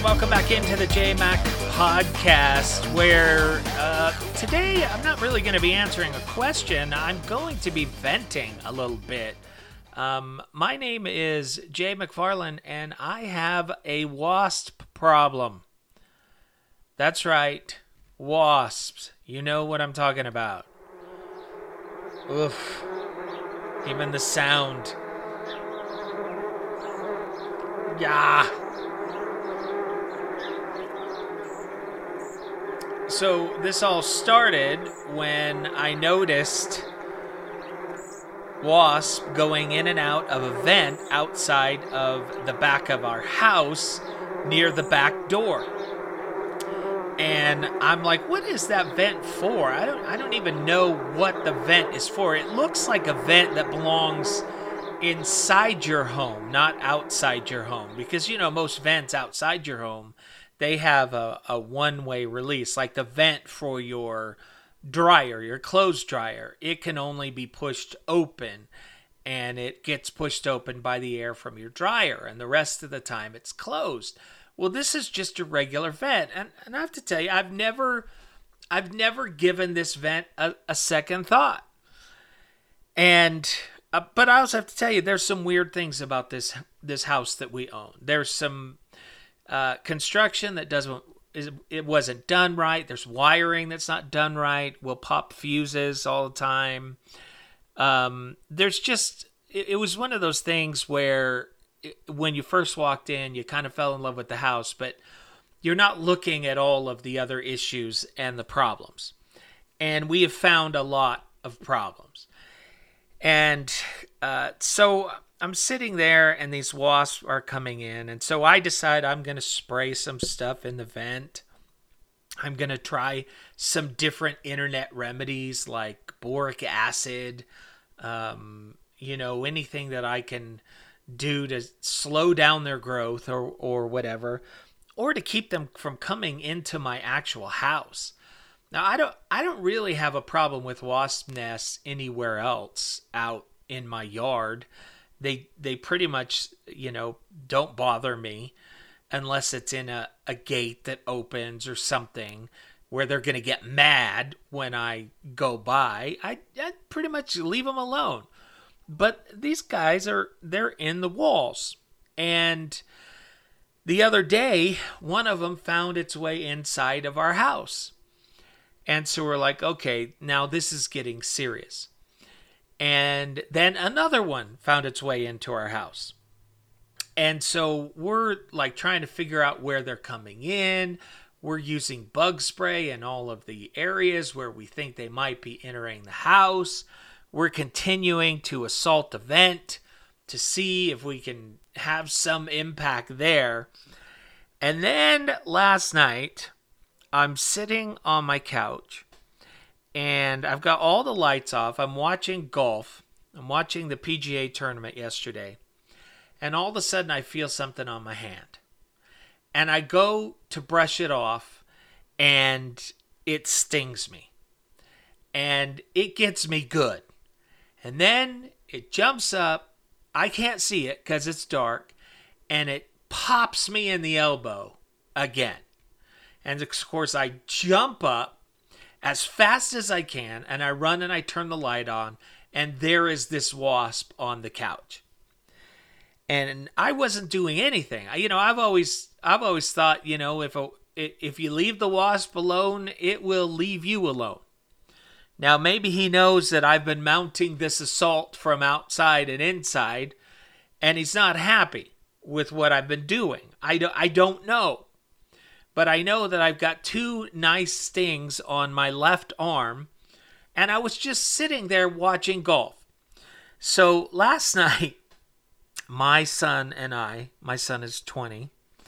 welcome back into the JMac podcast, where today I'm not really going to be answering a question. I'm going to be venting a little bit. My name is Jay McFarland, and I have a wasp problem. That's right, wasps. You know what I'm talking about. Oof. Even the sound. Yeah. So this all started when I noticed wasp going in and out of a vent outside of the back of our house near the back door. And I'm like, what is that vent for? I don't even know what the vent is for. It looks like a vent that belongs inside your home, not outside your home. Because, you know, most vents outside your home, they have a one-way release. Like the vent for your dryer, your clothes dryer, it can only be pushed open. And it gets pushed open by the air from your dryer. And the rest of the time it's closed. Well, this is just a regular vent. And I have to tell you, I've never given this vent a second thought. And but I also have to tell you, there's some weird things about this house that we own. There's some construction that it wasn't done right. There's wiring that's not done right. We'll pop fuses all the time. There's just, it was one of those things where when you first walked in, you kind of fell in love with the house, but you're not looking at all of the other issues and the problems. And we have found a lot of problems. And so I'm sitting there and these wasps are coming in. And so I decide I'm going to spray some stuff in the vent. I'm going to try some different internet remedies like boric acid, anything that I can do to slow down their growth or whatever, or to keep them from coming into my actual house. Now, I don't really have a problem with wasp nests anywhere else out in my yard. They pretty much, don't bother me unless it's in a gate that opens or something where they're going to get mad when I go by. I pretty much leave them alone. But these guys they're in the walls. And the other day, one of them found its way inside of our house. And so we're like, okay, now this is getting serious. And then another one found its way into our house. And so we're like trying to figure out where they're coming in. We're using bug spray in all of the areas where we think they might be entering the house. We're continuing to assault the vent to see if we can have some impact there. And then last night, I'm sitting on my couch and I've got all the lights off. I'm watching golf. I'm watching the PGA tournament yesterday. And all of a sudden I feel something on my hand. And I go to brush it off and it stings me. And it gets me good. And then it jumps up. I can't see it because it's dark. And it pops me in the elbow again. And of course, I jump up as fast as I can. And I run and I turn the light on. And there is this wasp on the couch. And I wasn't doing anything. I've always thought, if you leave the wasp alone, it will leave you alone. Now, maybe he knows that I've been mounting this assault from outside and inside, and he's not happy with what I've been doing. I don't know. But I know that I've got 2 nice stings on my left arm, and I was just sitting there watching golf. So last night, my son and my son is 20,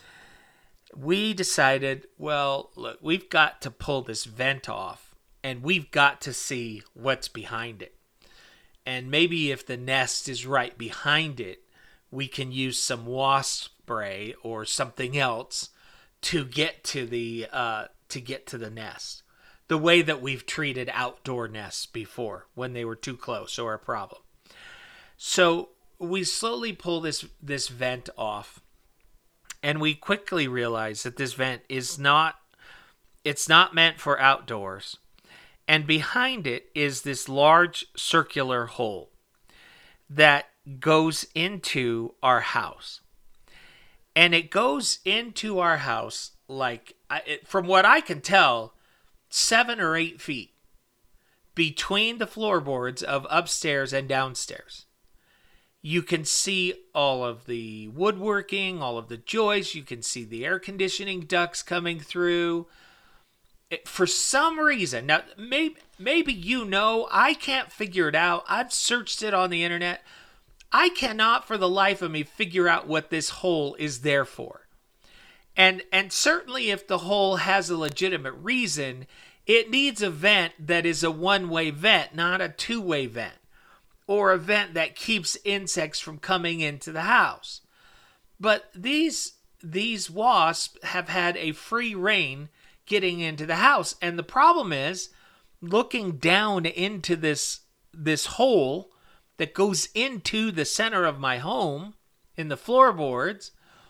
we decided, well, look, we've got to pull this vent off. And we've got to see what's behind it. And maybe if the nest is right behind it, we can use some wasp spray or something else to get to the nest. The way that we've treated outdoor nests before when they were too close or a problem. So we slowly pull this vent off. And we quickly realized that this vent is not, it's not meant for outdoors. And behind it is this large circular hole that goes into our house. And it goes into our house like, from what I can tell, 7 or 8 feet between the floorboards of upstairs and downstairs. You can see all of the woodworking, all of the joists. You can see the air conditioning ducts coming through. For some reason, now maybe you know, I can't figure it out. I've searched it on the internet. I cannot for the life of me figure out what this hole is there for. And certainly if the hole has a legitimate reason, it needs a vent that is a one-way vent, not a two-way vent, or a vent that keeps insects from coming into the house. But these wasps have had a free rein getting into the house. And the problem is, looking down into this hole that goes into the center of my home in the floorboards,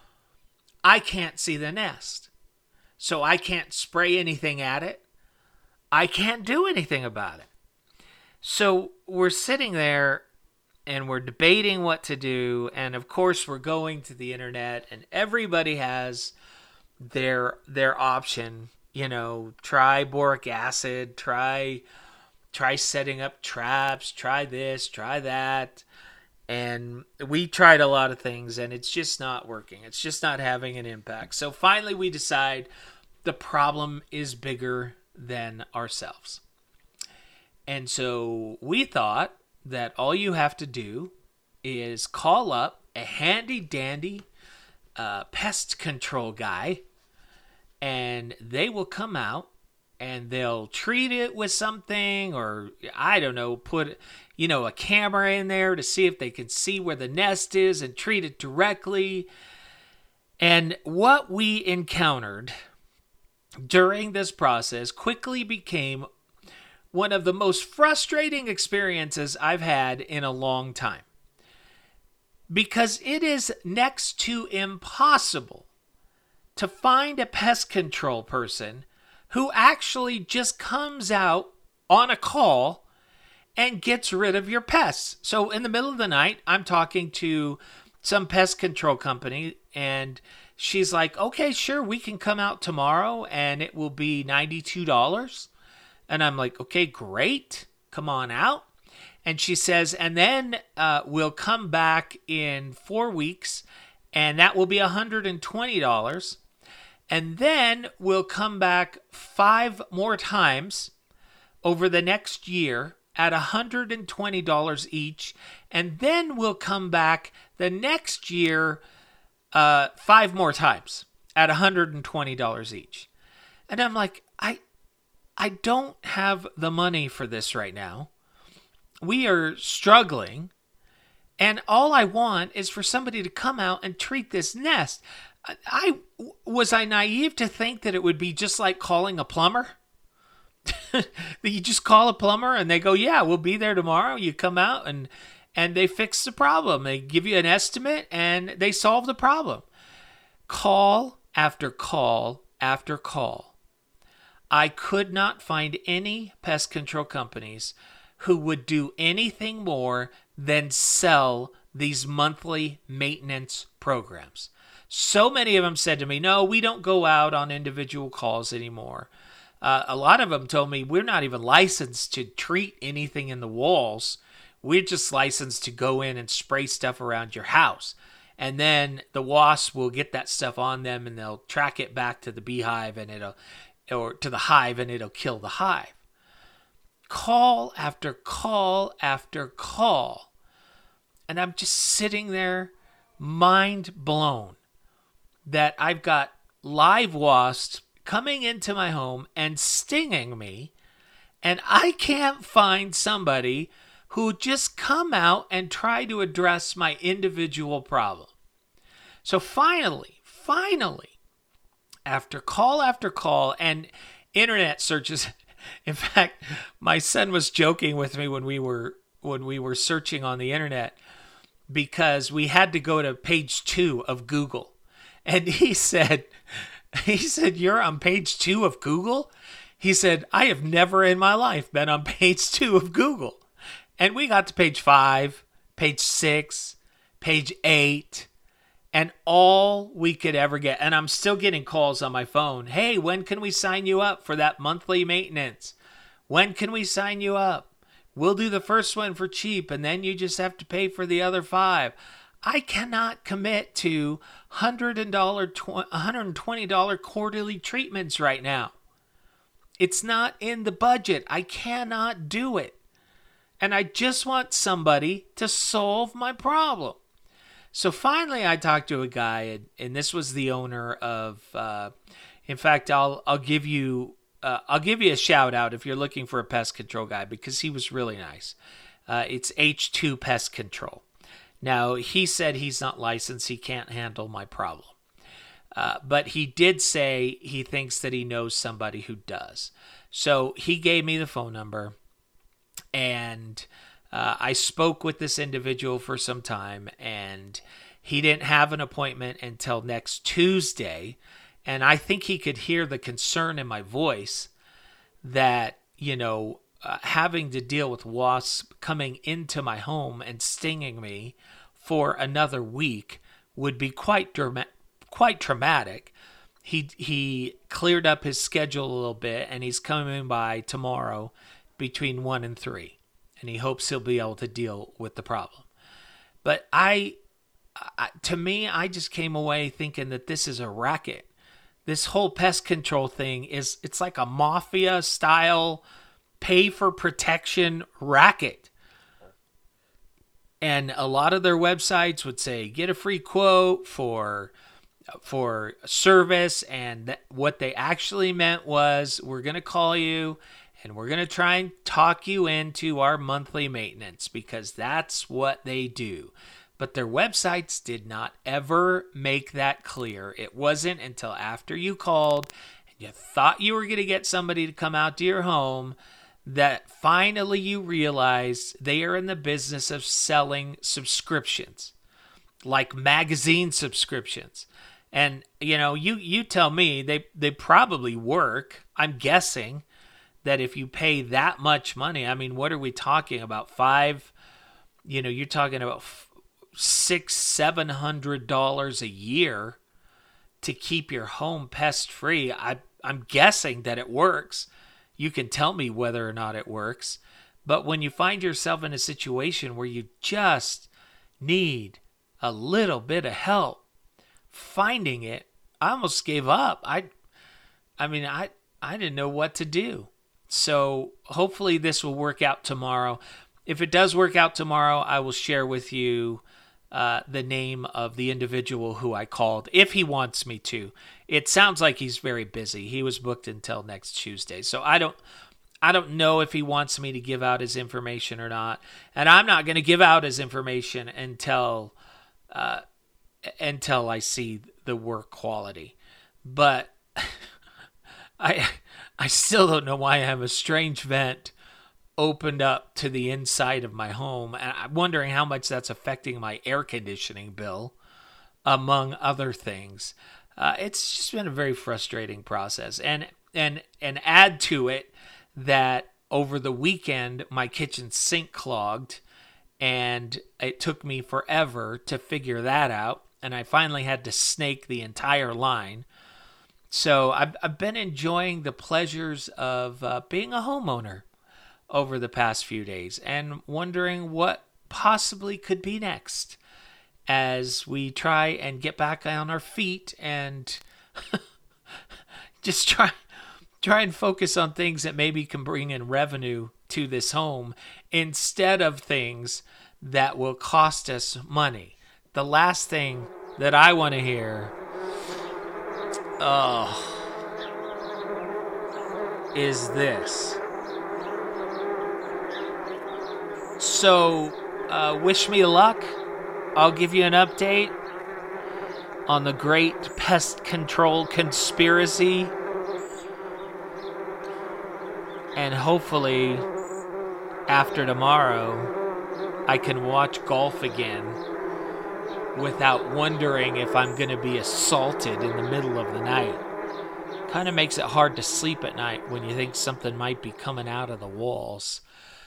I can't see the nest. So I can't spray anything at it. I can't do anything about it. So we're sitting there and we're debating what to do. And of course, we're going to the internet, and everybody has their option. You know, try boric acid, try setting up traps, try this, try that. And we tried a lot of things, and it's just not working. It's just not having an impact. So finally we decide the problem is bigger than ourselves. And so we thought that all you have to do is call up a handy dandy pest control guy, and they will come out and they'll treat it with something, or I don't know, put, a camera in there to see if they can see where the nest is and treat it directly. And what we encountered during this process quickly became one of the most frustrating experiences I've had in a long time. Because it is next to impossible to find a pest control person who actually just comes out on a call and gets rid of your pests. So in the middle of the night, I'm talking to some pest control company, and she's like, okay, sure, we can come out tomorrow and it will be $92. And I'm like, okay, great. Come on out. And she says, and then we'll come back in 4 weeks, and that will be $120. And then we'll come back 5 more times over the next year at $120 each. And then we'll come back the next year 5 more times at $120 each. And I'm like, I don't have the money for this right now. We are struggling. And all I want is for somebody to come out and treat this nest. Was I naive to think that it would be just like calling a plumber? That you just call a plumber and they go, yeah, we'll be there tomorrow. You come out and they fix the problem. They give you an estimate and they solve the problem. Call after call after call. I could not find any pest control companies who would do anything more than sell these monthly maintenance programs. So many of them said to me, no, we don't go out on individual calls anymore. A lot of them told me, we're not even licensed to treat anything in the walls. We're just licensed to go in and spray stuff around your house. And then the wasps will get that stuff on them and they'll track it back to the beehive or to the hive, and it'll kill the hive. Call after call after call. And I'm just sitting there, mind blown, that I've got live wasps coming into my home and stinging me, and I can't find somebody who just come out and try to address my individual problem. So finally, after call and internet searches, in fact, my son was joking with me when we were searching on the internet, because we had to go to page 2 of Google. And he said, you're on page 2 of Google? He said, I have never in my life been on page 2 of Google. And we got to page 5, page 6, page 8, and all we could ever get. And I'm still getting calls on my phone. Hey, when can we sign you up for that monthly maintenance? When can we sign you up? We'll do the first one for cheap, and then you just have to pay for the other 5. I cannot commit to $120 quarterly treatments right now. It's not in the budget. I cannot do it. And I just want somebody to solve my problem. So finally I talked to a guy, and this was the owner of, in fact, I'll give you a shout out if you're looking for a pest control guy, because he was really nice. It's H2 Pest Control. Now, he said he's not licensed. He can't handle my problem. But he did say he thinks that he knows somebody who does. So he gave me the phone number, and I spoke with this individual for some time, and he didn't have an appointment until next Tuesday. And I think he could hear the concern in my voice that, having to deal with wasps coming into my home and stinging me for another week would be quite traumatic. He cleared up his schedule a little bit, and he's coming by tomorrow between 1 and 3, and he hopes he'll be able to deal with the problem. But to me, I just came away thinking that this is a racket. This whole pest control thing it's like a mafia style pay for protection racket. And a lot of their websites would say, get a free quote for service. And what they actually meant was, we're going to call you and we're going to try and talk you into our monthly maintenance, because that's what they do. But their websites did not ever make that clear. It wasn't until after you called and you thought you were going to get somebody to come out to your home that finally you realized they are in the business of selling subscriptions, like magazine subscriptions. And, you tell me, they probably work. I'm guessing that if you pay that much money, I mean, what are we talking about? You're talking about $600-$700 a year to keep your home pest free. I'm guessing that it works. You can tell me whether or not it works. But when you find yourself in a situation where you just need a little bit of help finding it, I almost gave up. I didn't know what to do. So hopefully this will work out tomorrow. If it does work out tomorrow, I will share with you the name of the individual who I called, if he wants me to. It sounds like he's very busy. He was booked until next Tuesday. So I don't know if he wants me to give out his information or not. And I'm not going to give out his information until I see the work quality. But I still don't know why I have a strange vent opened up to the inside of my home, and I'm wondering how much that's affecting my air conditioning bill, among other things. It's just been a very frustrating process, and add to it that over the weekend my kitchen sink clogged, and it took me forever to figure that out, and I finally had to snake the entire line. So I've been enjoying the pleasures of being a homeowner over the past few days, and wondering what possibly could be next as we try and get back on our feet and just try and focus on things that maybe can bring in revenue to this home instead of things that will cost us money. The last thing that I want to hear is this. So, wish me luck. I'll give you an update on the great pest control conspiracy. And hopefully, after tomorrow, I can watch golf again without wondering if I'm going to be assaulted in the middle of the night. Kind of makes it hard to sleep at night when you think something might be coming out of the walls.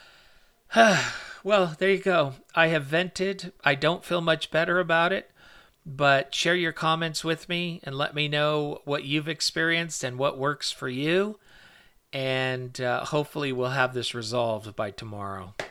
Well, there you go. I have vented. I don't feel much better about it, but share your comments with me and let me know what you've experienced and what works for you. And hopefully we'll have this resolved by tomorrow.